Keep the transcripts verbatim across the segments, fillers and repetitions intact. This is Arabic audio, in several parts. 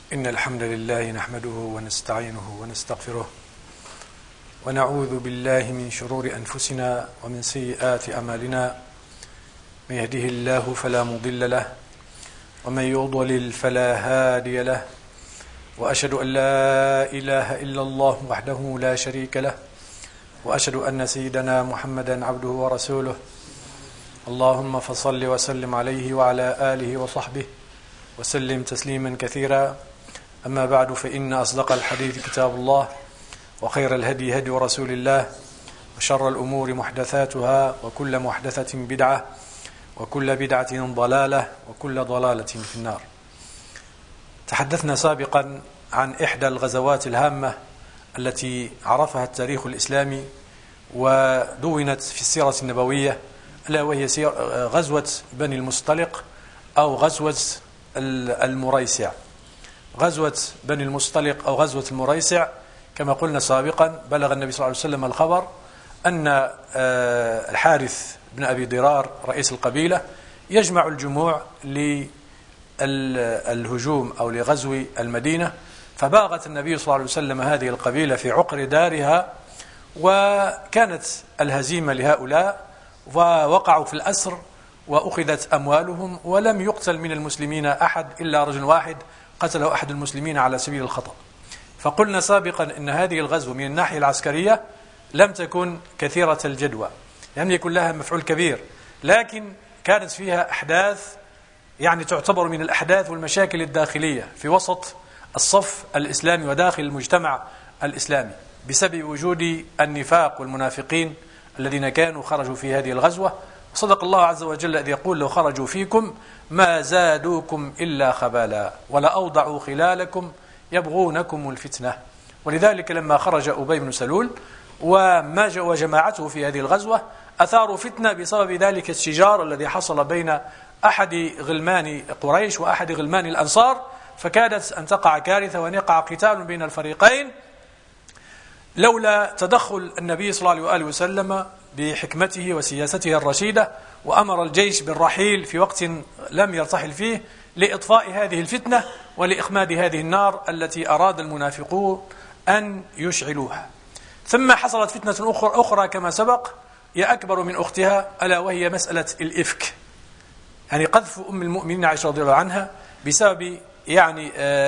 إن الحمد لله نحمده ونستعينه ونستغفره ونعوذ بالله من شرور أنفسنا ومن سيئات أعمالنا. من يهده الله فلا مضل له ومن يضلل فلا هادي له، وأشهد أن لا إله إلا الله وحده لا شريك له، وأشهد أن سيدنا محمدا عبده ورسوله. اللهم فصل وسلم عليه وعلى آله وصحبه وسلم تسليما كثيرا. أما بعد، فإن أصدق الحديث كتاب الله، وخير الهدي هدي رسول الله، وشر الأمور محدثاتها، وكل محدثة بدعة، وكل بدعة ضلالة، وكل ضلالة في النار. تحدثنا سابقا عن إحدى الغزوات الهامة التي عرفها التاريخ الإسلامي ودونت في السيرة النبوية، ألا وهي غزوة بني المصطلق أو غزوة المريسع. غزوة بني المصطلق أو غزوة المريسع، كما قلنا سابقا، بلغ النبي صلى الله عليه وسلم الخبر أن الحارث بن أبي ضرار رئيس القبيلة يجمع الجموع للهجوم أو لغزو المدينة، فباغت النبي صلى الله عليه وسلم هذه القبيلة في عقر دارها، وكانت الهزيمة لهؤلاء ووقعوا في الأسر وأخذت أموالهم، ولم يقتل من المسلمين أحد إلا رجل واحد قتله أحد المسلمين على سبيل الخطأ. فقلنا سابقا أن هذه الغزوة من الناحية العسكرية لم تكن كثيرة الجدوى، لم يكن لها مفعول كبير، لكن كانت فيها أحداث يعني تعتبر من الأحداث والمشاكل الداخلية في وسط الصف الإسلامي وداخل المجتمع الإسلامي، بسبب وجود النفاق والمنافقين الذين كانوا خرجوا في هذه الغزوة. صدق الله عز وجل إذ يقول: لو خرجوا فيكم ما زادوكم إلا خبالا ولا أوضعوا خلالكم يبغونكم الفتنة. ولذلك لما خرج أبي بن سلول وجماعته في هذه الغزوة أثاروا فتنة بسبب ذلك الشجار الذي حصل بين أحد غلمان قريش وأحد غلمان الأنصار، فكادت أن تقع كارثة وأن يقع قتال بين الفريقين، لولا تدخل النبي صلى الله عليه وسلم بحكمته وسياسته الرشيدة، وأمر الجيش بالرحيل في وقت لم يرتحل فيه لإطفاء هذه الفتنة ولإخماد هذه النار التي أراد المنافقون أن يشعلوها. ثم حصلت فتنة أخرى, أخرى كما سبق، هي أكبر من أختها، ألا وهي مسألة الإفك، يعني قذف أم المؤمنين عائشة رضي الله عنها بسبب يعني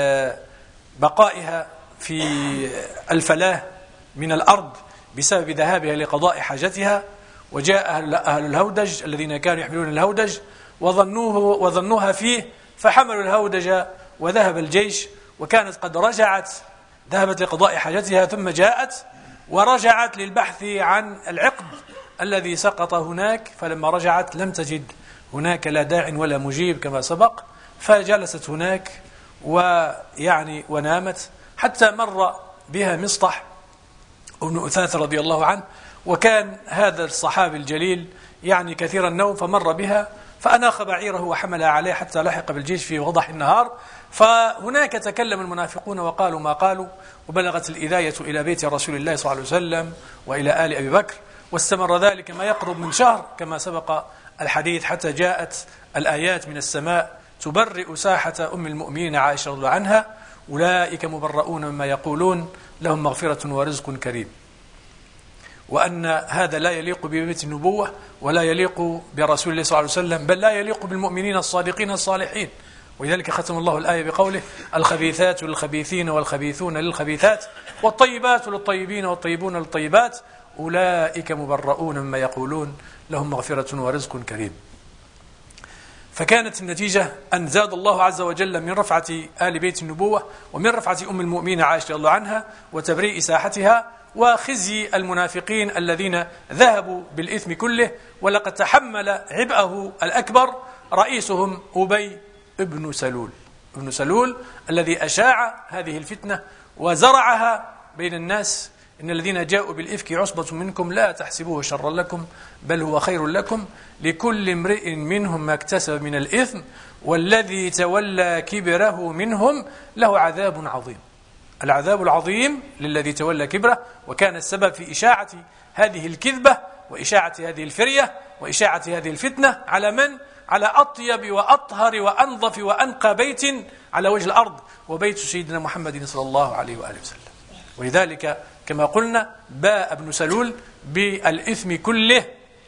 بقائها في الفلاة من الأرض بسبب ذهابها لقضاء حاجتها، وجاء أهل الهودج الذين كانوا يحملون الهودج وظنوه وظنوها فيه، فحملوا الهودج وذهب الجيش، وكانت قد رجعت، ذهبت لقضاء حاجتها ثم جاءت ورجعت للبحث عن العقد الذي سقط هناك، فلما رجعت لم تجد هناك لا داع ولا مجيب كما سبق، فجلست هناك ويعني ونامت، حتى مر بها مصطح ابن أثاث رضي الله عنه، وكان هذا الصحابي الجليل يعني كثير النوم، فمر بها فأناخ بعيره وحملها عليه حتى لحق بالجيش في وضح النهار. فهناك تكلم المنافقون وقالوا ما قالوا، وبلغت الإذاية إلى بيت رسول الله صلى الله عليه وسلم وإلى آل أبي بكر، واستمر ذلك ما يقرب من شهر كما سبق الحديث، حتى جاءت الآيات من السماء تبرئ ساحة أم المؤمنين عائشة رضي الله عنها: أولئك مبرؤون مما يقولون لهم مغفرة ورزق كريم. وأن هذا لا يليق ببيت النبوة ولا يليق برسول الله صلى الله عليه وسلم، بل لا يليق بالمؤمنين الصادقين الصالحين. ولذلك ختم الله الآية بقوله: الخبيثات للخبيثين والخبيثون للخبيثات والطيبات للطيبين والطيبون للطيبات أولئك مبرؤون مما يقولون لهم مغفرة ورزق كريم. فكانت النتيجة أن زاد الله عز وجل من رفعة آل بيت النبوة ومن رفعة أم المؤمنين عائشة رضي الله عنها وتبريء ساحتها، وخزي المنافقين الذين ذهبوا بالإثم كله. ولقد تحمل عبئه الأكبر رئيسهم أبي ابن سلول ابن سلول الذي أشاع هذه الفتنة وزرعها بين الناس: إن الذين جاءوا بالإفك عصبة منكم لا تحسبوه شرا لكم بل هو خير لكم لكل امرئ منهم ما اكتسب من الإثم والذي تولى كبره منهم له عذاب عظيم. العذاب العظيم للذي تولى كبره، وكان السبب في إشاعة هذه الكذبة وإشاعة هذه الفرية وإشاعة هذه الفتنة على من؟ على أطيب وأطهر وأنظف وأنقى بيت على وجه الأرض، وبيت سيدنا محمد صلى الله عليه وآله وسلم. ولذلك كما قلنا باء ابن سلول بالإثم كله.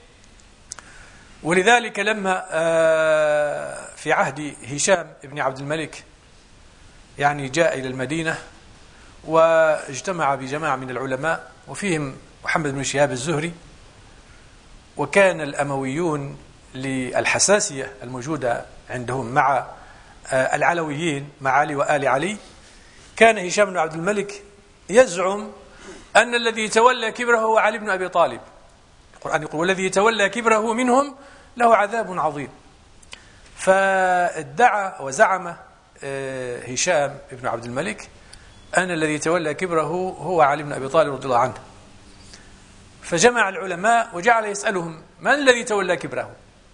ولذلك لما في عهد هشام بن عبد الملك يعني جاء إلى المدينة واجتمع بجماعة من العلماء وفيهم محمد بن شهاب الزهري، وكان الأمويون للحساسية الموجودة عندهم مع العلويين مع علي وآل علي، كان هشام بن عبد الملك يزعم أن الذي تولى كبره هو علي بن أبي طالب. القرآن يقول والذي تولى كبره منهم له عذاب عظيم. فادعى وزعم هشام بن عبد الملك أن الذي تولى كبره هو علي بن أبي طالب رضي الله عنه. فجمع العلماء وجعل يسألهم من الذي تولى كبره؟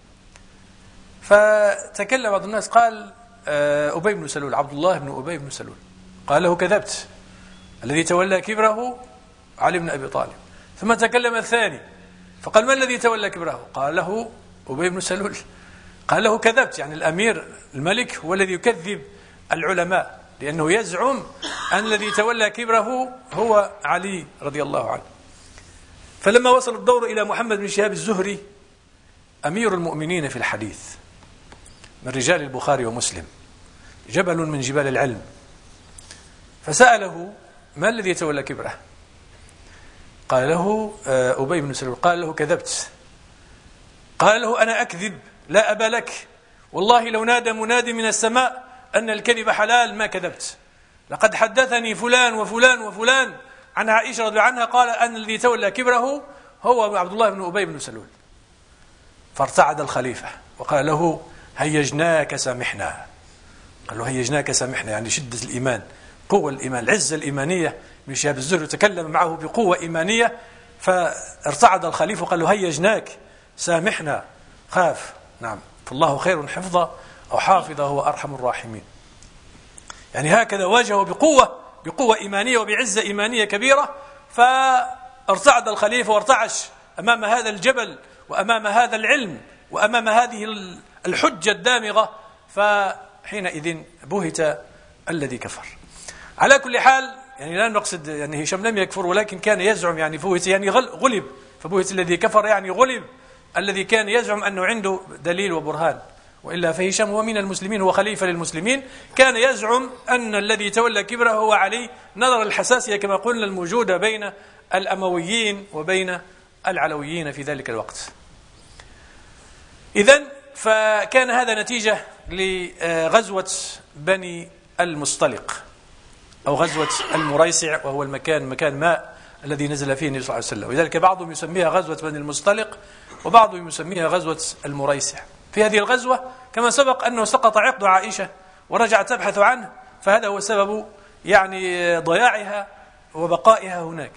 فتكلم بعض الناس قال أبي بن سلول، عبد الله بن أبي بن سلول. قال له كذبت، الذي تولى كبره علي بن أبي طالب. ثم تكلم الثاني فقال من الذي تولى كبره؟ قال له أبي بن سلول. قال له كذبت، يعني الأمير الملك هو الذي يكذب العلماء لأنه يزعم أن الذي تولى كبره هو علي رضي الله عنه. فلما وصل الدور إلى محمد بن شهاب الزهري أمير المؤمنين في الحديث من رجال البخاري ومسلم، جبل من جبال العلم، فسأله ما الذي يتولى كبره؟ قال له أبي بن سلول. قال له كذبت. قال له أنا أكذب لا أبا لك، والله لو نادى منادي من السماء أن الكذب حلال ما كذبت، لقد حدثني فلان وفلان وفلان عن عائشة رضي الله عنها قال أن الذي تولى كبره هو عبد الله بن أبي بن سلول. فارتعد الخليفة وقال له هيجناك سامحنا. قال له هيجناك سامحنا يعني شدة الإيمان، قوة الإيمان، العزة الإيمانية. من شهاب الزهري تكلم معه بقوة إيمانية، فارتعد الخليفة وقال له هيجناك سامحنا، خاف. نعم، فالله خير حفظا أو حافظا هو أرحم الراحمين. يعني هكذا واجهه بقوة بقوة إيمانية وبعزة إيمانية كبيرة. فارتعد الخليفة وارتعش أمام هذا الجبل وأمام هذا العلم وأمام هذه الحجة الدامغة. فحينئذ بهت الذي كفر. على كل حال يعني لا نقصد يعني هشام لم يكفر، ولكن كان يزعم يعني فوهت يعني غلب، فبهت الذي كفر يعني غلب الذي كان يزعم أنه عنده دليل وبرهان. وإلا فهشام هو من المسلمين، هو خليفة للمسلمين، كان يزعم أن الذي تولى كبره هو علي، نظر الحساسية كما قلنا الموجودة بين الأمويين وبين العلويين في ذلك الوقت. إذن فكان هذا نتيجة لغزوة بني المصطلق أو غزوة المريسع، وهو المكان مكان ماء الذي نزل فيه النبي صلى الله عليه وسلم. ولذلك بعضهم يسميها غزوة بني المصطلق وبعضهم يسميها غزوة المريسع. في هذه الغزوة كما سبق أنه سقط عقد عائشة ورجعت تبحث عنه، فهذا هو سبب يعني ضياعها وبقائها هناك.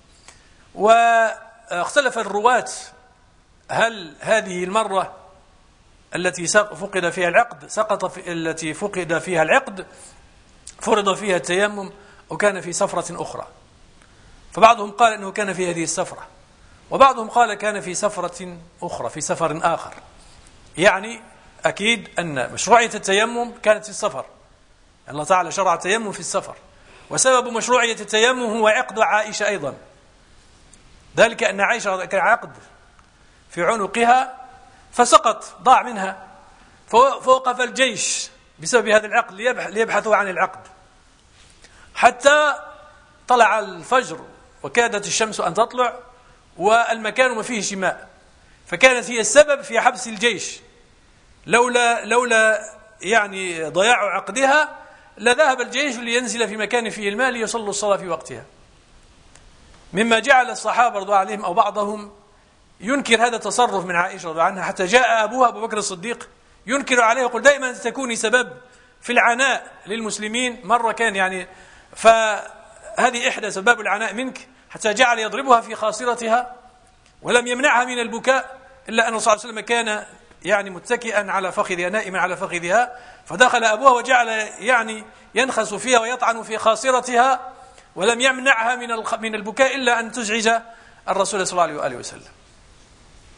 واختلف الرواة هل هذه المرة التي فقد فيها العقد سقط في التي فقد فيها العقد فرض فيها التيمم أو كان في سفرة أخرى. فبعضهم قال أنه كان في هذه السفرة، وبعضهم قال كان في سفرة أخرى في سفر آخر. يعني أكيد أن مشروعية التيمم كانت في السفر، الله تعالى شرع التيمم في السفر، وسبب مشروعية التيمم هو عقد عائشة أيضا، ذلك أن عائشة كان عقد في عنقها فسقط ضاع منها، فوقف الجيش بسبب هذا العقد ليبحثوا عن العقد حتى طلع الفجر وكادت الشمس أن تطلع والمكان ما فيه شماء، فكانت هي السبب في حبس الجيش. لولا لولا يعني ضياع عقدها لذهب الجيش لينزل في مكان فيه الماء ليصلوا الصلاة في وقتها، مما جعل الصحابة رضي الله عليهم أو بعضهم ينكر هذا التصرف من عائشة رضي الله عنها، حتى جاء أبوها أبو بكر الصديق ينكر عليه ويقول دائما تكوني سبب في العناء للمسلمين. مرة كان يعني فهذه إحدى سباب العناء منك، حتى جعل يضربها في خاصرتها ولم يمنعها من البكاء، إلا أن صلى الله عليه وسلم كان يعني متكئا على فخذها نائما على فخذها، فدخل أبوها وجعل يعني ينخس فيها ويطعن في خاصرتها ولم يمنعها من من البكاء إلا أن تزعج الرسول صلى الله عليه وآله وسلم.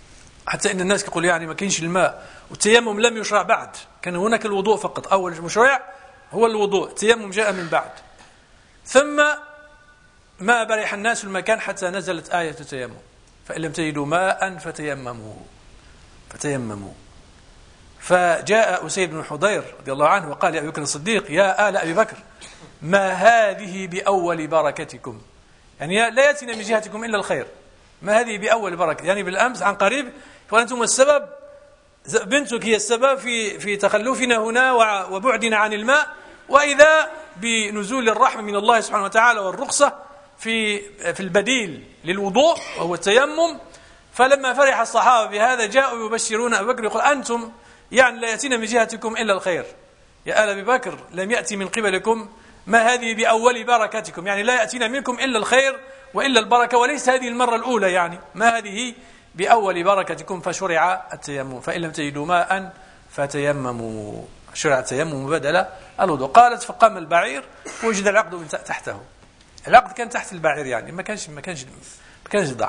حتى إن الناس يقول يعني ما كاينش الماء والتيمم لم يشرع بعد، كان هناك الوضوء فقط، أول مشروع هو الوضوء، التيمم جاء من بعد. ثم ما برح الناس المكان حتى نزلت آية التيمم، فإن لم تجدوا ماء فتيمموا فتيمموا فجاء أسيد بن حضير رضي الله عنه وقال يا أبي بكر الصديق يا آل أبي بكر ما هذه بأول بركتكم، يعني لا يأتينا من جهتكم إلا الخير، ما هذه بأول بركة، يعني بالأمس عن قريب وأنتم السبب، بنتك هي السبب في في تخلفنا هنا وبعدنا عن الماء، وإذا بنزول الرحمة من الله سبحانه وتعالى والرخصة في في البديل للوضوء وهو التيمم. فلما فرح الصحابة بهذا جاءوا يبشرون أبي بكر يقول أنتم يعني لا يأتينا من جهتكم إلا الخير، يا آل أبي بكر لم يأتي من قبلكم ما هذه بأول بركتكم، يعني لا يأتينا منكم إلا الخير وإلا البركة، وليس هذه المرة الأولى، يعني ما هذه بأول بركتكم. فشرع التيمم، فإن لم تجدوا ماء فتيمموا، شرع التيمم بدل الوضوء. قالت فقام البعير ووجد العقد من تحته، العقد كان تحت البعير، يعني ما كانش ما كانش ما كانش ضاع.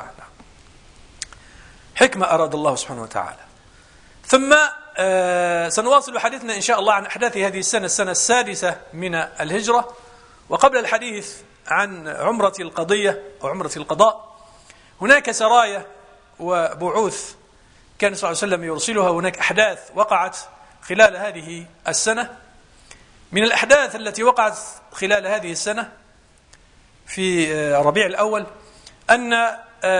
حكمة أراد الله سبحانه وتعالى. ثم آه سنواصل حديثنا إن شاء الله عن أحداث هذه السنة، السنة السادسة من الهجرة. وقبل الحديث عن عمرة القضية أو عمرة القضاء، هناك سرايا وبعوث كان صلى الله عليه وسلم يرسلها، هناك أحداث وقعت خلال هذه السنة. من الأحداث التي وقعت خلال هذه السنة في ربيع الأول أن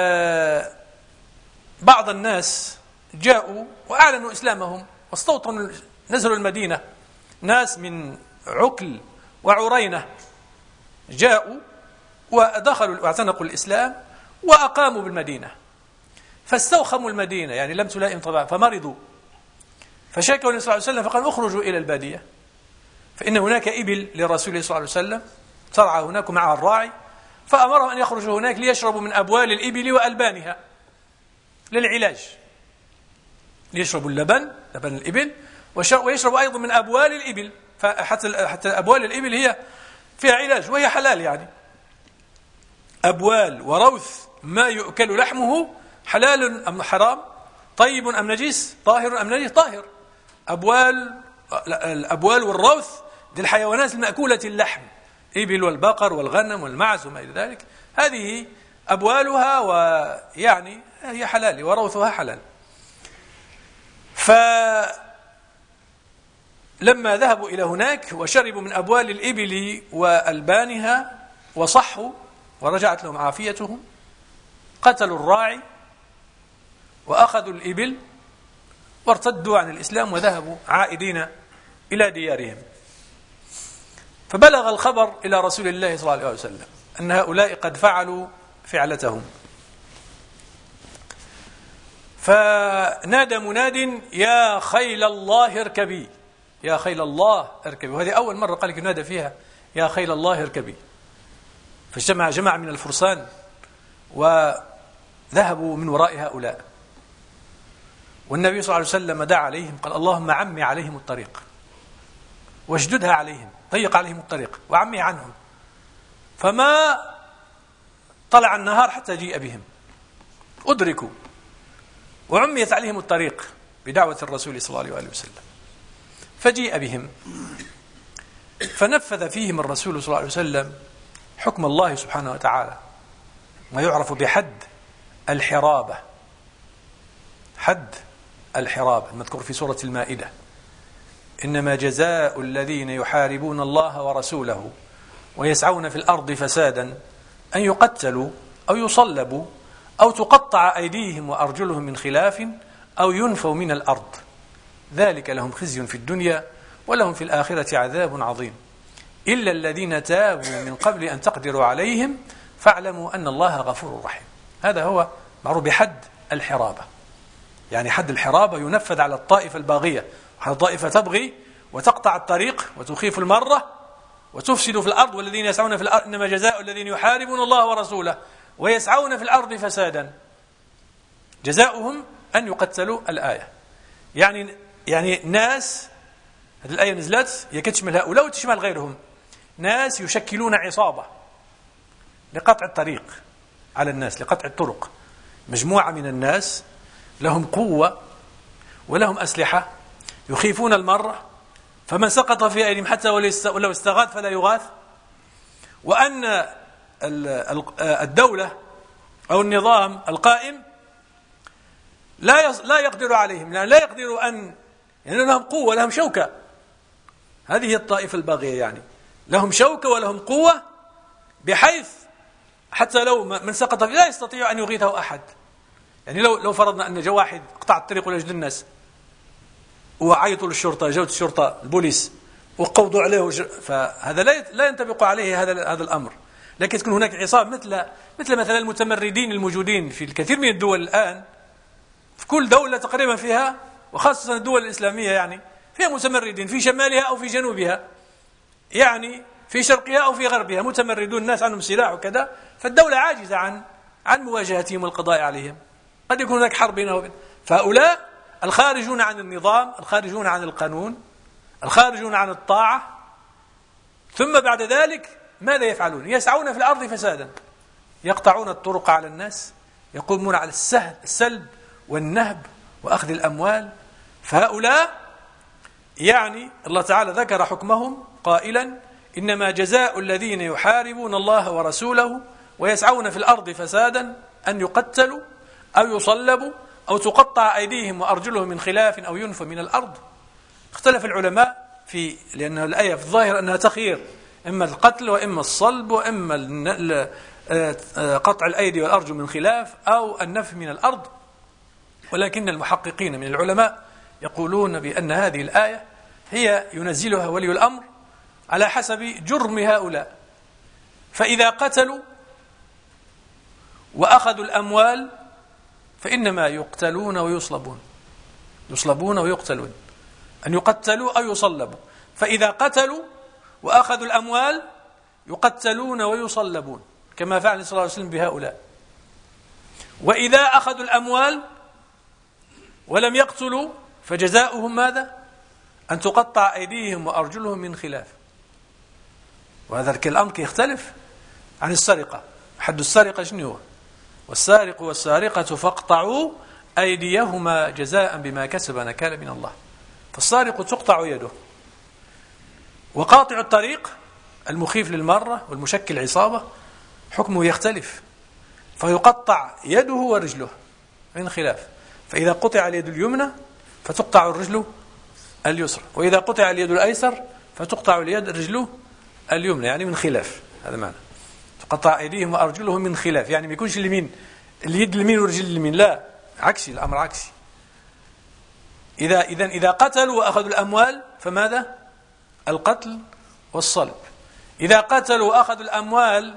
بعض الناس جاءوا وأعلنوا إسلامهم واستوطنوا، نزلوا المدينة، ناس من عكل وعرينة جاءوا ودخلوا واعتنقوا الإسلام وأقاموا بالمدينة، فاستوخموا المدينة، يعني لم تلائم طبعا، فمرضوا، فشكوا النبي صلى الله عليه وسلم فقال اخرجوا إلى البادية فإن هناك إبل للرسول صلى الله عليه وسلم ترعى هناك معها الراعي، فأمرهم أن يخرجوا هناك ليشربوا من أبوال الإبل وألبانها للعلاج، ليشربوا اللبن، لبن الإبل، ويشربوا أيضا من أبوال الإبل، فحتى حتى أبوال الإبل هي فيها علاج وهي حلال، يعني أبوال وروث ما يؤكل لحمه حلال أم حرام، طيب أم نجس، طاهر أم نجس، طاهر. أبوال الأبوال والروث دي الحيوانات المأكولة اللحم، إبل والبقر والغنم والمعز وما إلى ذلك، هذه أبوالها ويعني هي حلال وروثها حلال. فلما ذهبوا إلى هناك وشربوا من أبوال الإبل وألبانها وصحوا ورجعت لهم عافيتهم، قتلوا الراعي وأخذوا الإبل وارتدوا عن الإسلام وذهبوا عائدين إلى ديارهم. فبلغ الخبر إلى رسول الله صلى الله عليه وسلم أن هؤلاء قد فعلوا فعلتهم، فنادى مناد يا خيل الله اركبي، يا خيل الله اركبي، وهذه أول مرة قال لك ينادى فيها يا خيل الله اركبي. فاجتمع جماعة من الفرسان وذهبوا من وراء هؤلاء، والنبي صلى الله عليه وسلم دعا عليهم قال اللهم عمي عليهم الطريق واشددها عليهم، ضيق عليهم الطريق وعمي عنهم. فما طلع النهار حتى جيء بهم، أدركوا وعميت عليهم الطريق بدعوة الرسول صلى الله عليه وسلم، فجيء بهم فنفذ فيهم الرسول صلى الله عليه وسلم حكم الله سبحانه وتعالى، ما يعرف بحد الحرابة، حد الحرابة المذكور في سورة المائدة، إنما جزاء الذين يحاربون الله ورسوله ويسعون في الأرض فسادا أن يقتلوا أو يصلبوا أو تقطع أيديهم وأرجلهم من خلاف أو ينفوا من الأرض، ذلك لهم خزي في الدنيا ولهم في الآخرة عذاب عظيم، إلا الذين تابوا من قبل أن تقدروا عليهم فاعلموا أن الله غفور رحيم. هذا هو معروف بحد الحرابة، يعني حد الحرابة ينفذ على الطائفة الباغية، على الطائفة تبغي وتقطع الطريق وتخيف المرة وتفسد في الأرض، والذين يسعون في الأرض إنما جزاء الذين يحاربون الله ورسوله ويسعون في الأرض فسادا جزاؤهم أن يقتلوا. الآية يعني يعني ناس، هذه الآية نزلت هي تشمل هؤلاء وتشمل غيرهم، ناس يشكلون عصابة لقطع الطريق على الناس، لقطع الطرق، مجموعة من الناس لهم قوة ولهم أسلحة، يخيفون المرة، فمن سقط في أيديهم حتى ولو استغاث فلا يغاث، وأن الدولة أو النظام القائم لا لا يقدر عليهم، يعني لا يقدر أن، يعني لهم قوة لهم شوكة. هذه الطائفة الباغية، يعني لهم شوكة ولهم قوة بحيث حتى لو من سقط فيه لا يستطيع أن يغيثه أحد. يعني لو لو فرضنا أن جاء واحد قطع الطريق ولا يجد الناس وعيطوا للشرطة، جاءت الشرطة البوليس وقوضوا عليه، فهذا لا لا ينطبق عليه هذا هذا الأمر. لكن تكون هناك عصابة مثل مثل مثلا المتمردين الموجودين في الكثير من الدول الآن، في كل دولة تقريبا فيها، وخاصة الدول الإسلامية يعني فيها متمردين في شمالها أو في جنوبها، يعني في شرقها أو في غربها متمردون، الناس عنهم سلاح وكذا، فالدولة عاجزة عن عن مواجهتهم والقضاء عليهم. قد يكون هناك حرب بينهم وبين، فهؤلاء الخارجون عن النظام، الخارجون عن القانون، الخارجون عن الطاعة. ثم بعد ذلك ماذا يفعلون؟ يسعون في الأرض فسادا، يقطعون الطرق على الناس، يقومون على السلب والنهب وأخذ الأموال. فهؤلاء يعني الله تعالى ذكر حكمهم قائلا: إنما جزاء الذين يحاربون الله ورسوله ويسعون في الأرض فسادا أن يقتلوا أو يصلبوا أو تقطع أيديهم وأرجلهم من خلاف أو ينفوا من الأرض. اختلف العلماء في، لأن الآية في الظاهر أنها تخير، إما القتل وإما الصلب وإما قطع الأيدي والأرجل من خلاف أو النفي من الأرض. ولكن المحققين من العلماء يقولون بأن هذه الآية هي ينزلها ولي الأمر على حسب جرم هؤلاء، فإذا قتلوا وأخذوا الأموال فإنما يقتلون ويصلبون، يصلبون ويقتلون، أن يقتلوا أو يصلبوا. فإذا قتلوا وأخذوا الأموال يقتلون ويصلبون كما فعل صلى الله عليه وسلم بهؤلاء. وإذا أخذوا الأموال ولم يقتلوا فجزاؤهم ماذا؟ أن تقطع أيديهم وأرجلهم من خلاف. وهذا الأمر يختلف عن السرقة. حد السرقة شنو هو؟ والسارق والسارقة فاقطعوا أيديهما جزاء بما كسب نكالا من الله. فالسارق تقطع يده، وقاطع الطريق المخيف للمرة والمشكل عصابة حكمه يختلف، فيقطع يده ورجله من خلاف. فإذا قطع اليد اليمنى فتقطع الرجل اليسرى، وإذا قطع اليد الأيسر فتقطع اليد الرجل اليمنى، يعني من خلاف. هذا معنى تقطع أيديهم وأرجلهم من خلاف، يعني ما يكونش اليمين اليد اليمين والرجل اليمين، لا، عكسي، الأمر عكسي. إذا إذا إذا قتلوا وأخذوا الأموال فماذا؟ القتل والصلب. إذا قتلوا وأخذوا الأموال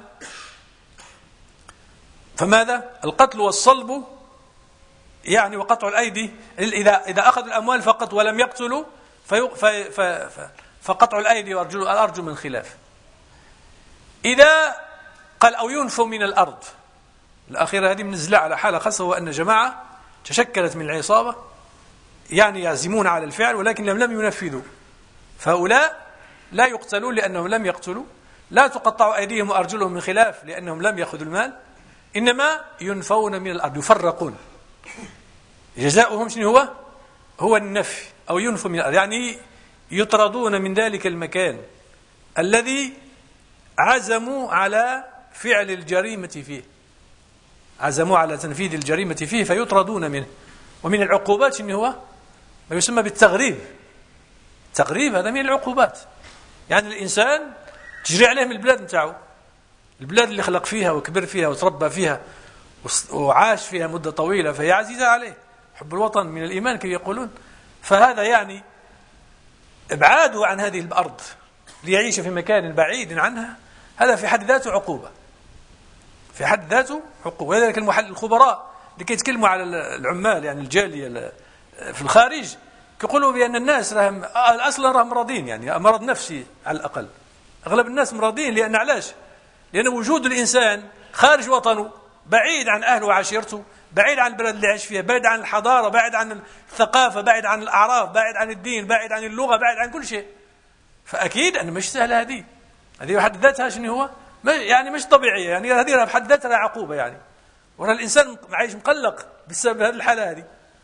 فماذا؟ القتل والصلب، يعني وقطع الأيدي. إذا إذا أخذوا الأموال فقط ولم يقتلوا في فقطع الأيدي وأرجل الأرجل من خلاف. إذا قال أو ينفوا من الأرض، الأخيرة هذه منزلة على حالة خاصة، وأن جماعة تشكلت من العصابة يعني يعزمون على الفعل ولكنهم لم ينفذوا، فهؤلاء لا يقتلون لأنهم لم يقتلوا، لا تقطع أيديهم وأرجلهم من خلاف لأنهم لم يأخذوا المال، إنما ينفون من الأرض، يفرقون. جزاؤهم شنو هو؟ هو النفي أو ينفوا من الأرض، يعني يطردون من ذلك المكان الذي عزموا على فعل الجريمة فيه، عزموا على تنفيذ الجريمة فيه فيطردون منه. ومن العقوبات شنو هو؟ ما يسمى بالتغريب. التغريب هذا من العقوبات، يعني الإنسان تجري عليه من البلاد نتاعو، البلاد اللي خلق فيها وكبر فيها وتربى فيها وعاش فيها مدة طويلة، فهي عزيزة عليه. حب الوطن من الإيمان كي يقولون. فهذا يعني ابعاده عن هذه الأرض ليعيش في مكان بعيد عنها، هذا في حد ذاته عقوبة، في حد ذاته عقوبة. ولذلك المحل الخبراء لكي يتكلموا على العمال، يعني الجالية في الخارج، يقولوا بأن الناس راهم أصلا راهم مرضين، يعني مرض نفسي على الأقل. أغلب الناس مرضين، لأن علاش؟ لأن وجود الإنسان خارج وطنه، بعيد عن أهله وعشيرته، بعيد عن البلد اللي يعيش فيها، بعيد عن الحضارة، بعيد عن الثقافة، بعيد عن الأعراف، بعيد عن الدين، بعيد عن اللغة، بعيد عن كل شيء. فأكيد أن مش سهلة هذه هذه بحد ذاتها شنو هو؟ يعني مش طبيعية، يعني هذه بحد ذاتها عقوبة، يعني ورا الإنسان عايش مقلق بسبب هذه الحالة هذه.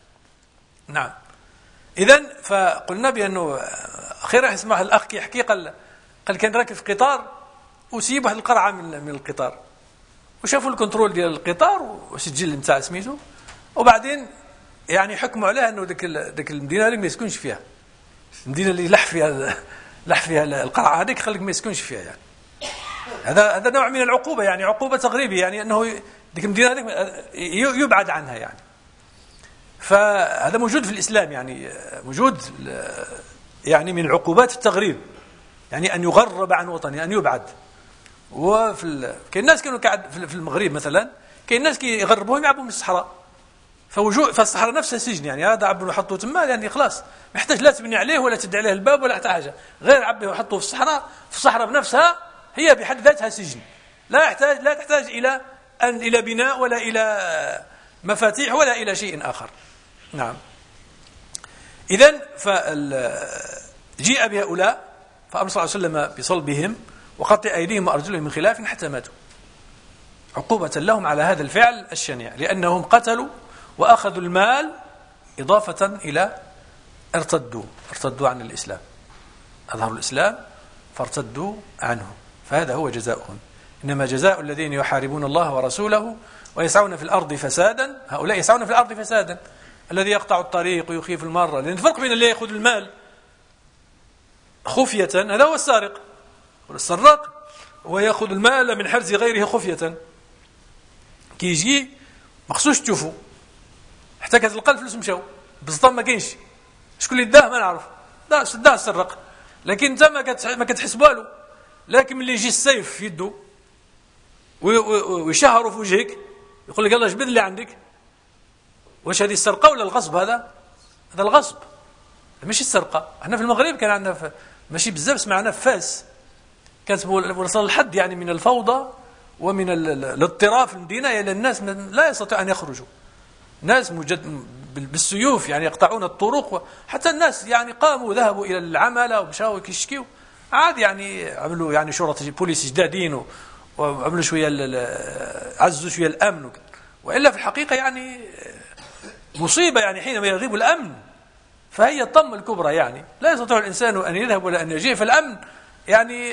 نعم. إذن فقلنا بأنه أخيرا اسمح الأخ يحكي قال قال كان راكب في قطار وسيب واحد القرعة من من القطار وشافوا الكنترول ديال القطار وسجل نتاع سميتو وبعدين يعني حكموا عليه أنه ديك ديك المدينة اللي ما يسكنش فيها المدينة اللي لح فيها لح فيها القرعة هذيك خليك ما يسكنش فيها يعني هذا هذا نوع من العقوبة يعني عقوبة تغريبية يعني أنه ديك المدينة هذيك يبعد عنها يعني. فهذا موجود في الإسلام يعني موجود يعني من العقوبات التغريب يعني أن يغرب عن وطنه أن يبعد. وفي ال... كاين الناس كانوا قاعد في المغرب مثلا كاين الناس كي يغربوهم يلعبوا من الصحراء فوجود فالصحراء نفسها سجن يعني هذا عبوا وحطوه تما يعني خلاص ما يحتاج لا تبني عليه ولا تدعي عليه الباب ولا حتى حاجه غير عبيه وحطوه في الصحراء في الصحراء بنفسها هي بحد ذاتها سجن لا يحتاج لا تحتاج إلى أن إلى بناء ولا إلى مفاتيح ولا إلى شيء آخر. نعم. إذن فجيء بهؤلاء فأمر صلى الله عليه وسلم بصلبهم وقطع أيديهم وأرجلهم من خلاف حتى ماتوا عقوبة لهم على هذا الفعل الشنيع لأنهم قتلوا وأخذوا المال إضافة إلى ارتدوا ارتدوا عن الإسلام أظهروا الإسلام فارتدوا عنه فهذا هو جزاؤهم. إنما جزاء الذين يحاربون الله ورسوله ويسعون في الأرض فسادا هؤلاء يسعون في الأرض فسادا الذي يقطع الطريق ويخيف المارة لأن الفرق بين اللي يأخذ المال خفية هذا هو السارق والسراق ويأخذ المال من حرز غيره خفية كي يجي مخصوص تشوفوا حتى كتلقى الفلوس مشاو بالضبط ما كاينش شكون اللي داه ما نعرف دا دا السرق لكن انت ما كتحس والو لكن ملي يجي السيف في يده ويشهروا في وجهك يقول لك يلا جبد اللي عندك واش هذه السرقه ولا الغصب هذا هذا الغصب ماشي السرقه. احنا في المغرب كان عندنا في ماشي بزاف سمعنا في فاس كانت وصل الحد يعني من الفوضى ومن الاضطراب في المدينه الى الناس لا يستطيع ان يخرجوا ناس مجد بالسيوف يعني يقطعون الطرق حتى الناس يعني قاموا ذهبوا الى العمله ومشاو كيشكيو عاد يعني عملوا يعني شرطه بوليس جدادين وعملوا شويه عزوا شويه الامن والا في الحقيقه يعني مصيبه يعني حينما يغيب الامن فهي الطمه الكبرى يعني لا يستطيع الانسان ان يذهب ولا ان يجيء فالامن يعني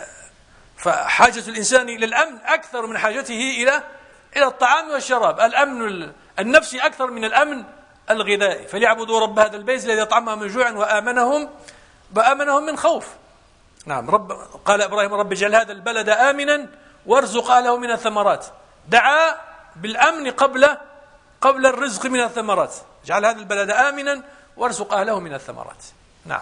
فحاجه الانسان الى الامن اكثر من حاجته الى الى الطعام والشراب. الامن النفسي اكثر من الامن الغذائي فليعبدوا رب هذا البيت الذي اطعمهم من جوع وامنهم وامنهم من خوف. نعم. رب قال ابراهيم رب اجعل هذا البلد امنا وارزق اهله من الثمرات دعا بالامن قبل قبل الرزق من الثمرات اجعل هذا البلد امنا وارزق اهله من الثمرات. نعم.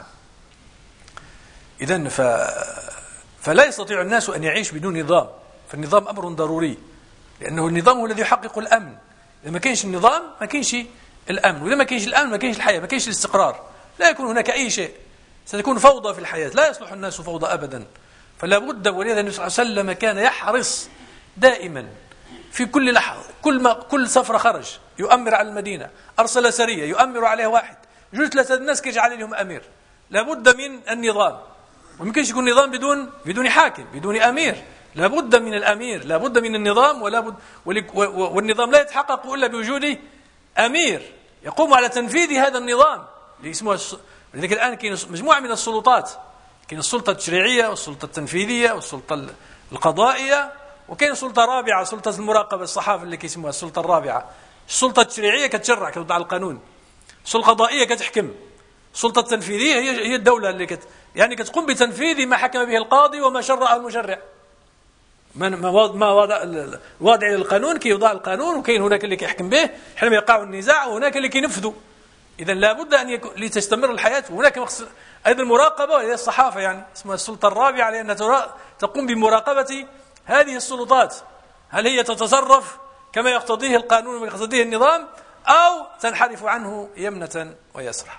اذن ف فلا يستطيع الناس ان يعيش بدون نظام فالنظام امر ضروري لانه النظام هو الذي يحقق الامن. اذا ما كاينش النظام ما كاينش الامن واذا ما كاينش الامن ما كاينش الحياه ما كاينش الاستقرار لا يكون هناك اي شيء ستكون فوضى في الحياه لا يصلح الناس فوضى ابدا. فلا بد ولذا النبي صلى الله عليه وسلم كان يحرص دائما في كل لحظه كل ما كل سفره خرج يؤمر على المدينه ارسل سريه يؤمر عليها واحد جوج ثلاثه الناس كيجعل لهم امير. لا بد من النظام وممكنش يكون نظام بدون بدون حاكم بدون امير لا بد من الامير لا بد من النظام ولا بد والنظام لا يتحقق الا بوجود امير يقوم على تنفيذ هذا النظام اللي اسمه. لذلك الان كاين مجموعه من السلطات كاين السلطه التشريعيه والسلطه التنفيذيه والسلطه القضائيه وكاين سلطه رابعه سلطه المراقبه الصحافه اللي كيسموها السلطه الرابعه. السلطه التشريعيه كتشرع كتوضع القانون السلطه القضائيه كتحكم السلطه التنفيذيه هي هي الدوله اللي كت يعني كتقوم بتنفيذ ما حكم به القاضي وما شرعه المشرع. من ما وضع الوضع للقانون كيوضع القانون وكاين هناك اللي كيحكم به حينما يقع النزاع وهناك اللي كينفذوا. اذا لا بد ان يكون لتستمر الحياه وهناك ايضا المراقبه وهي الصحافه يعني اسمها السلطه الرابعه لانها تقوم بمراقبه هذه السلطات هل هي تتصرف كما يقتضيه القانون ويقتضيه النظام او تنحرف عنه يمنه ويسرا.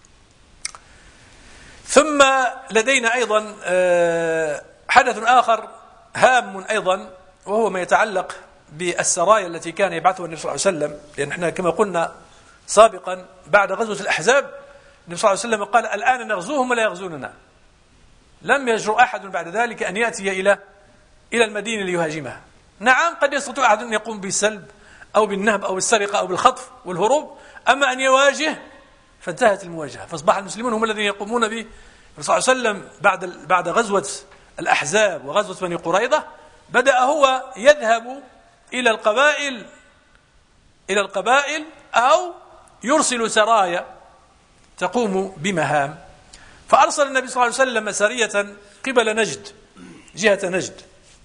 ثم لدينا ايضا حدث اخر هام أيضا وهو ما يتعلق بالسرايا التي كان يبعثها النبي صلى الله عليه وسلم. لأن احنا كما قلنا سابقا بعد غزوة الأحزاب النبي صلى الله عليه وسلم قال الآن نغزوهم ولا يغزوننا. لم يجرؤ أحد بعد ذلك أن يأتي إلى إلى المدينة ليهاجمها. نعم قد يستطيع أحد أن يقوم بالسلب أو بالنهب أو بالسرقة أو بالخطف والهروب أما أن يواجه فانتهت المواجهة، فأصبح المسلمون هم الذين يقومون به. الرسول صلى الله عليه وسلم بعد بعد غزوة الأحزاب وغزوة بني قريظة بدأ هو يذهب إلى القبائل إلى القبائل أو يرسل سرايا تقوم بمهام. فأرسل النبي صلى الله عليه وسلم سرية قبل نجد، جهة نجد،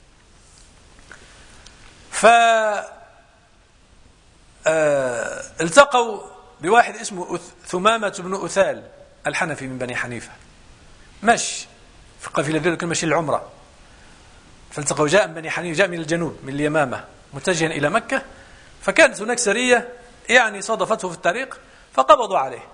فالتقوا بواحد اسمه ثمامة بن أثال الحنفي من بني حنيفة، مشي في قافلة ذلك المشي العمرة، فالتقوا جاء من بني حنيفة، جاء من الجنوب من اليمامة متجها إلى مكة، فكانت هناك سرية يعني صادفته في الطريق فقبضوا عليه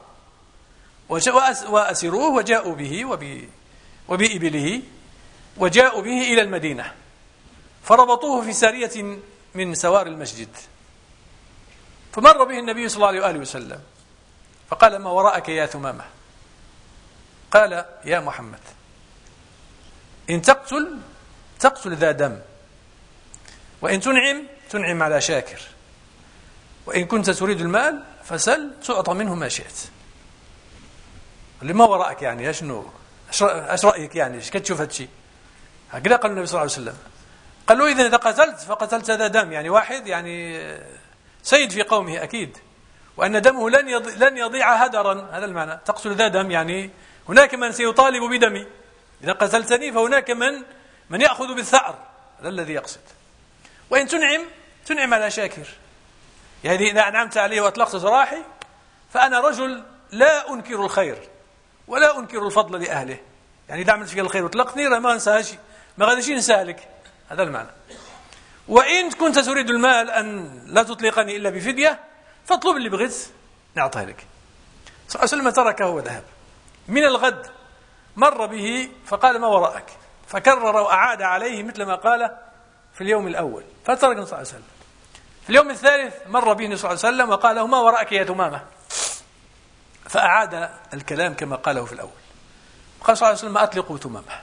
وأسروه وجاءوا به وبإبله وجاءوا به إلى المدينة، فربطوه في سارية من سوار المسجد، فمر به النبي صلى الله عليه وآله وسلم فقال: ما وراءك يا ثمامة؟ قال: يا محمد، إن تقتل تقتل ذا دم، وإن تنعم تنعم على شاكر، وإن كنت تريد المال فسل تعطى منه ما شئت. لما وراءك يعني شنو؟ ايش رأيك يعني؟ ايش كتشوف هذا الشيء؟ هكذا قال النبي صلى الله عليه وسلم. قال له: إذا إذا قتلت فقتلت ذا دم، يعني واحد يعني سيد في قومه أكيد، وأن دمه لن لن يضيع هدرا، هذا المعنى. تقتل ذا دم يعني هناك من سيطالب بدمي، إذا قتلتني فهناك من من يأخذ بالثأر، هذا الذي يقصد. وإن تنعم تنعم على شاكر، يعني إذا أنعمت عليه وأطلقت سراحي فأنا رجل لا أنكر الخير ولا أنكر الفضل لأهله، يعني إذا عملت فيك الخير وطلقتني ما أنساهش، ما غاديش نسالك، هذا المعنى. وإن كنت تريد المال أن لا تطلقني إلا بفدية فاطلب اللي بغيت نعطيه لك. صلى الله عليه وسلم تركه وذهب. من الغد مر به فقال: ما وراءك؟ فكرر وأعاد عليه مثل ما قال في اليوم الأول، فترك النبي صلى الله عليه وسلم. في اليوم الثالث مر به النبي صلى الله عليه وسلم وقال له: ما وراءك يا ثمامة؟ فأعاد الكلام كما قاله في الأول. قال صلى الله عليه وسلم: أطلقوا ثمامة.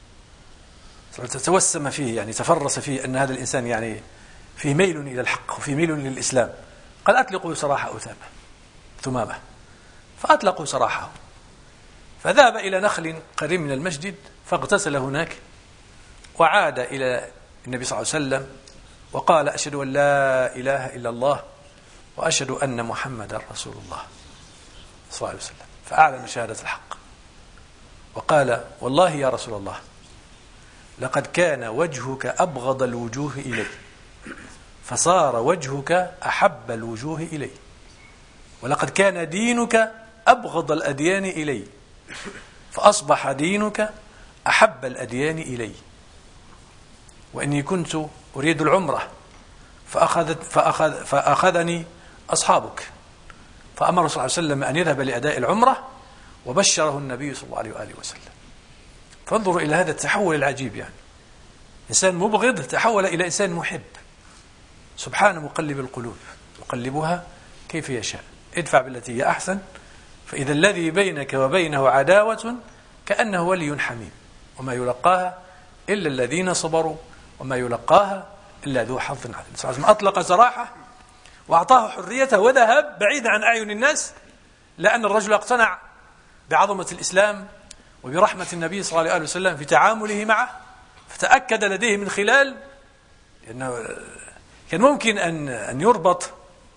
توسم فيه، يعني تفرس فيه أن هذا الإنسان يعني فيه ميل إلى الحق وفيه ميل للإسلام. قال: أطلقوا سراح أثامة ثمامة. فأطلقوا سراحه، فذهب إلى نخل قريب من المسجد فاغتسل هناك، وعاد إلى النبي صلى الله عليه وسلم وقال: أشهد أن لا إله إلا الله وأشهد أن محمدا رسول الله صلى الله عليه وسلم. فأعلن شهادة الحق وقال: والله يا رسول الله لقد كان وجهك أبغض الوجوه إلي، فصار وجهك أحب الوجوه إلي، ولقد كان دينك أبغض الأديان إلي، فأصبح دينك أحب الأديان إلي. وإني كنت أريد العمرة فأخذت فأخذ فأخذني أصحابك، فأمر صلى الله عليه وسلم أن يذهب لأداء العمرة، وبشره النبي صلى الله عليه وآله وسلم. فانظروا إلى هذا التحول العجيب، يعني إنسان مبغض تحول إلى إنسان محب. سبحان مقلب القلوب يقلبها كيف يشاء. ادفع بالتي هي أحسن فإذا الذي بينك وبينه عداوة كأنه ولي حميم، وما يلقاها إلا الذين صبروا وما يلقاها إلا ذو حظ عظيم. أطلق سراحه وأعطاه حريته وذهب بعيدا عن أعين الناس، لأن الرجل اقتنع بعظمة الإسلام وبرحمة النبي صلى الله عليه وسلم في تعامله معه، فتأكد لديه من خلال لأنه كان ممكن أن أن يربط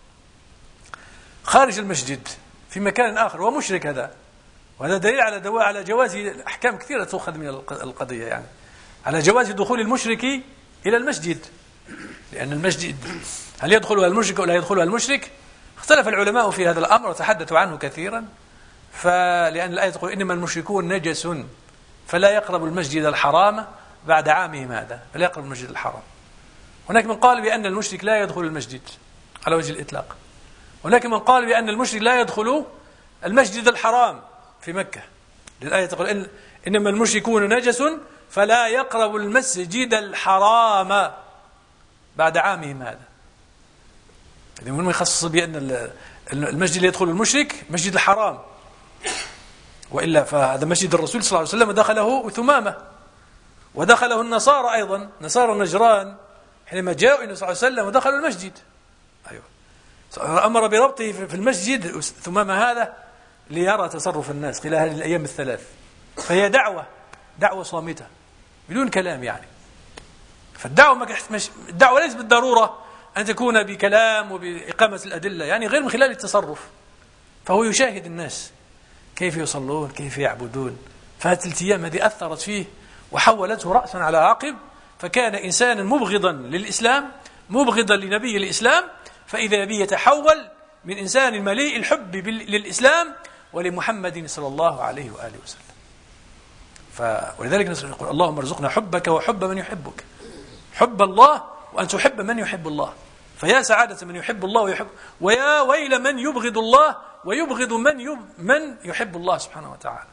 خارج المسجد في مكان آخر ومشرك هذا، وهذا دليل على دواء على جواز أحكام كثيرة تؤخذ من القضية، يعني على جواز دخول المشرك إلى المسجد، لأن المسجد هل يدخلها المشرك ولا يدخلها المشرك؟ اختلف العلماء في هذا الأمر وتحدثوا عنه كثيرا. فلأن الآية تقول: إنما المشركون نجس فلا يقرب المسجد الحرام بعد عامهم هذا، فلا يقرب المسجد الحرام. هناك من قال بأن المشرك لا يدخل المسجد على وجه الإطلاق، هناك من قال بأن المشرك لا يدخل المسجد الحرام في مكة، الآية تقول إن إنما المشركون نجس فلا يقرب المسجد الحرام بعد عامهم هذا. إذا من يخصص بأن المسجد اللي يدخل المشرك مسجد الحرام، وإلا فهذا مسجد الرسول صلى الله عليه وسلم دخله ثمامة، ودخله النصارى أيضا، نصارى نجران حينما جاءوا إلى صلى الله عليه وسلم ودخلوا المسجد. أيوة. أمر بربطه في المسجد ثمامة هذا ليرى تصرف الناس خلال هذه الأيام الثلاث. فهي دعوة دعوة صامتة بدون كلام يعني. فالدعوة مش الدعوة ليس بالضرورة أن تكون بكلام وبإقامة الأدلة، يعني غير من خلال التصرف. فهو يشاهد الناس كيف يصلون كيف يعبدون. فهذه الأيام هذه أثرت فيه وحولته رأسا على عقب، فكان إنسانا مبغضا للإسلام مبغضا لنبي الإسلام، فإذا به يتحول من إنسان مليء الحب للإسلام ولمحمد صلى الله عليه وآله وسلم. ف... ولذلك نقول اللهم ارزقنا حبك وحب من يحبك، حب الله وأن تحب من يحب الله. فيا سعادة من يحب الله ويحب، ويا ويل من يبغض الله ويبغض من يب... من يحب الله سبحانه وتعالى.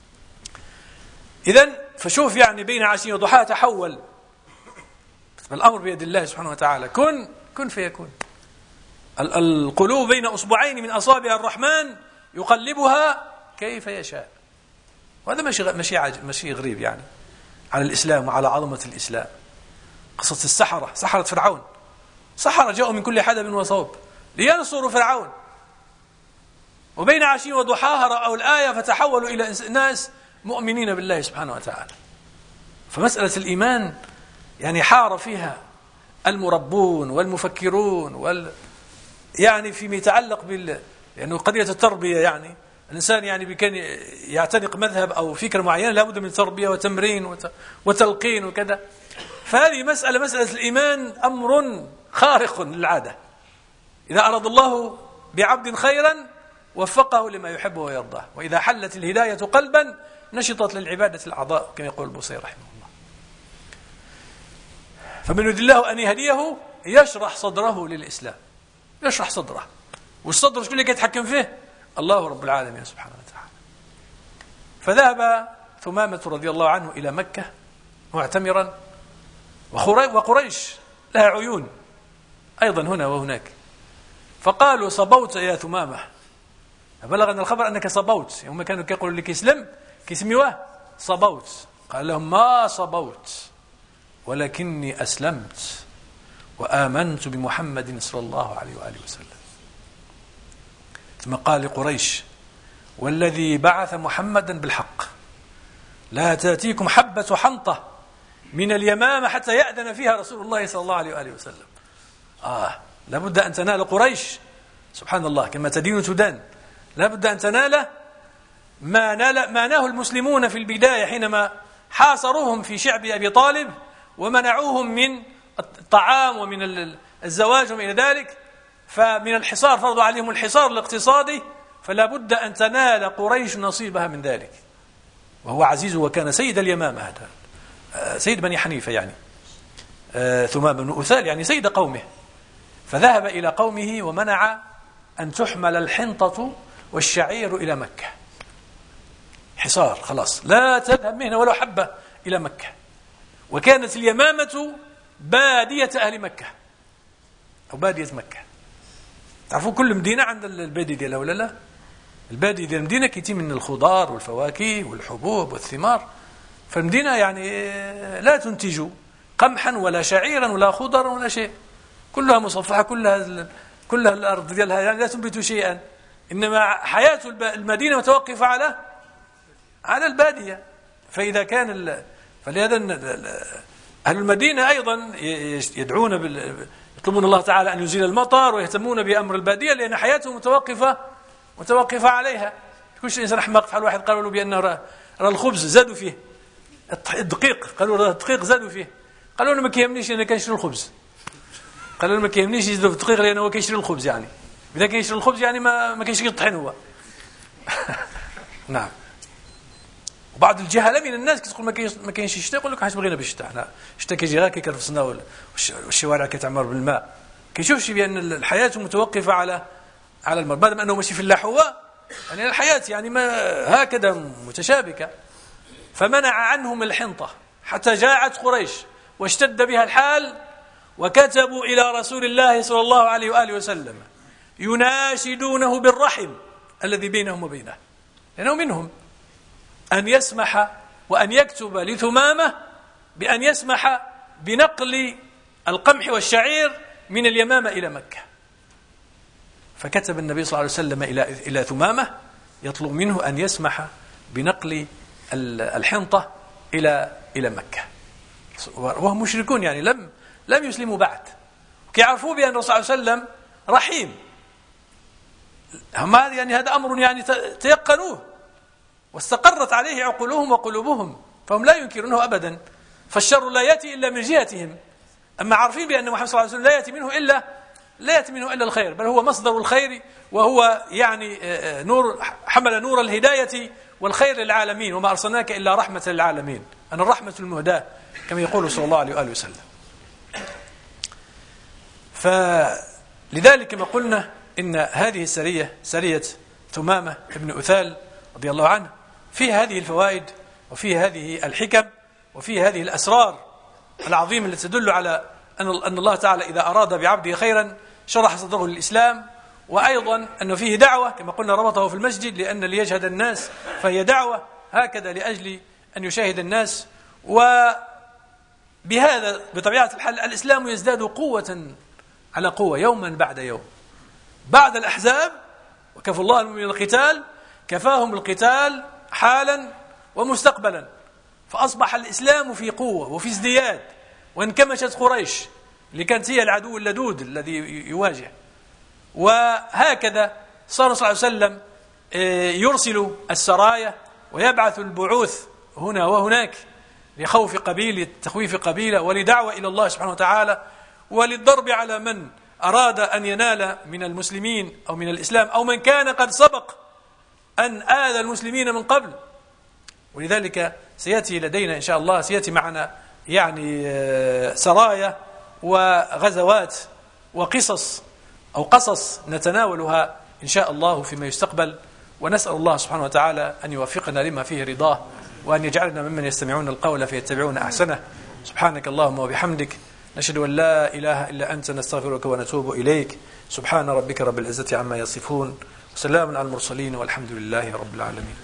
إذن فشوف يعني بين عشية وضحاها تحول. الأمر بيد الله سبحانه وتعالى، كن كن فيكون. القلوب بين أصبعين من أصابع الرحمن يقلبها كيف يشاء. وهذا ماشي ماشي ماشي غريب يعني على الإسلام وعلى عظمة الإسلام. قصة السحرة، سحرة فرعون، سحرة جاءوا من كل حدب وصوب لينصروا فرعون، وبين عشي وضحاها رأوا الآية فتحولوا إلى ناس مؤمنين بالله سبحانه وتعالى. فمسألة الإيمان يعني حار فيها المربون والمفكرون وال يعني فيما يتعلق بال لأنه يعني قضية التربية، يعني الإنسان يعني كان يعتنق مذهب أو فكرة معينة لابد من تربية وتمرين وتلقين وكذا. فهذه مسألة مسألة الإيمان أمر خارق للعادة. إذا أراد الله بعبد خيرا وفقه لما يحبه ويرضاه، وإذا حلت الهداية قلبا نشطت للعبادة الأعضاء كما يقول البوصيري رحمه الله. فمن يريد الله أن يهديه يشرح صدره للإسلام، يشرح صدره، والصدر شو اللي يتحكم فيه؟ الله رب العالمين سبحانه وتعالى. فذهب ثمامة رضي الله عنه إلى مكة معتمرا، وقريش لها عيون أيضا هنا وهناك، فقالوا صبوت يا ثمامة، بلغنا الخبر أنك صبوت. يوم كانوا يقولوا لك اسلم كسميوه صبوت، قال لهم ما صبوت ولكني أسلمت وآمنت بمحمد صلى الله عليه وآله وسلم. ثم قال لقريش والذي بعث محمدا بالحق لا تأتيكم حبة حنطة من اليمامة حتى يأذن فيها رسول الله صلى الله عليه وآله وسلم. آه لابد أن تنال قريش سبحان الله كما تدين تدان، لابد أن تنال ما نال ما ناه المسلمون في البداية حينما حاصروهم في شعب أبي طالب ومنعوهم من الطعام ومن الزواج ومن ذلك، فمن الحصار فرضوا عليهم الحصار الاقتصادي، فلا بد أن تنال قريش نصيبها من ذلك. وهو عزيز وكان سيد اليمامة، هذا سيد بني حنيفة يعني ثمامة بن أثال يعني سيد قومه. فذهب إلى قومه ومنع أن تحمل الحنطة والشعير إلى مكة، حصار خلاص لا تذهب مهنة ولا حبة إلى مكة. وكانت اليمامة بادية أهل مكة أو بادية مكة. تعرفوا كل مدينة عند البادية ديالها ولا لا؟ البادية ديال المدينة كيتي من الخضار والفواكه والحبوب والثمار، فالمدينة يعني لا تنتج قمحا ولا شعيرا ولا خضرا ولا شيء، كلها مصفحة، كلها كلها الأرض ديالها يعني لا تنبت شيئا، إنما حياة المدينة متوقفة على على البادية. فإذا كان ال... فلهذا أهل المدينة أيضا يدعون بال... يطلبون الله تعالى أن يزيل المطر ويهتمون بأمر البادية، لأن حياتهم متوقفة متوقفة عليها. كل شيء إنسان أحمق. فعل واحد قالوا له بأن رأى الخبز زادوا فيه، الدقيق قالوا له الدقيق زادوا فيه، قالوا له ما كيهمنيش أنا كنشري الخبز، قالوا له ما كيهمنيش يزيدوا في الدقيق لأنه هو كيشري الخبز، يعني إذا كيشري الخبز يعني ما ما كيشري الطحين هو. نعم. وبعض الجهله من الناس كتقول ما كاينش ما كاينش الشتاء، يقول لك حاش بغينا بالشتاء، حنا الشتاء كيجي غير كيكرفسنا والشوارع كتعمر بالماء، كيشوفش بان الحياه متوقفه على على الماء، ما دام انه ماشي فلاح هو يعني الحياه يعني ما هكذا متشابكه. فمنع عنهم الحنطه حتى جاءت قريش واشتد بها الحال، وكتبوا الى رسول الله صلى الله عليه واله وسلم يناشدونه بالرحم الذي بينهم وبينه، لانه منهم أن يسمح وأن يكتب لثمامة بأن يسمح بنقل القمح والشعير من اليمامة إلى مكة. فكتب النبي صلى الله عليه وسلم إلى إلى ثمامة يطلب منه أن يسمح بنقل الحنطة إلى إلى مكة، وهم مشركون يعني لم لم يسلموا بعد، كيعرفوا بأن الرسول صلى الله عليه وسلم رحيم. هم يعني هذا أمر يعني تيقنوه واستقرت عليه عقولهم وقلوبهم، فهم لا ينكرونه أبدا. فالشر لا يأتي إلا من جهتهم، أما عارفين بأن محمد صلى الله عليه وسلم لا يأتي منه إلا لا يأتي منه إلا الخير، بل هو مصدر الخير، وهو يعني نور، حمل نور الهداية والخير للعالمين، وما أرسلناك إلا رحمة للعالمين، أنا الرحمة المهداة كما يقول صلى الله عليه وآله وسلم. فلذلك كما قلنا إن هذه السرية سرية ثمامة بن أثال رضي الله عنه فيها هذه الفوائد، وفيها هذه الحكم، وفيها هذه الأسرار العظيمة التي تدل على أن الله تعالى إذا أراد بعبده خيرا شرح صدره للإسلام، وأيضا أنه فيه دعوة كما قلنا ربطه في المسجد لأن ليشهد الناس، فهي دعوة هكذا لأجل أن يشاهد الناس. وبهذا بطبيعة الحال الإسلام يزداد قوة على قوة يوما بعد يوم. بعد الأحزاب وكفى الله المؤمنين القتال كفاهم القتال حالا ومستقبلا، فأصبح الإسلام في قوة وفي ازدياد، وانكمشت قريش اللي كانت هي العدو اللدود الذي يواجه. وهكذا صار صلى الله عليه وسلم يرسل السرايا ويبعث البعوث هنا وهناك لخوف قبيلة، تخويف قبيلة، ولدعوة إلى الله سبحانه وتعالى، وللضرب على من أراد أن ينال من المسلمين أو من الإسلام أو من كان قد سبق أن آذى المسلمين من قبل. ولذلك سيأتي لدينا إن شاء الله، سيأتي معنا يعني سرايا وغزوات وقصص أو قصص نتناولها إن شاء الله فيما يستقبل، ونسأل الله سبحانه وتعالى أن يوفقنا لما فيه رضاه، وأن يجعلنا ممن يستمعون القول فيتبعون أحسنه. سبحانك اللهم وبحمدك، نشهد أن لا إله إلا أنت، نستغفرك ونتوب إليك. سبحان ربك رب العزة عما يصفون، وسلام على المرسلين، والحمد لله رب العالمين.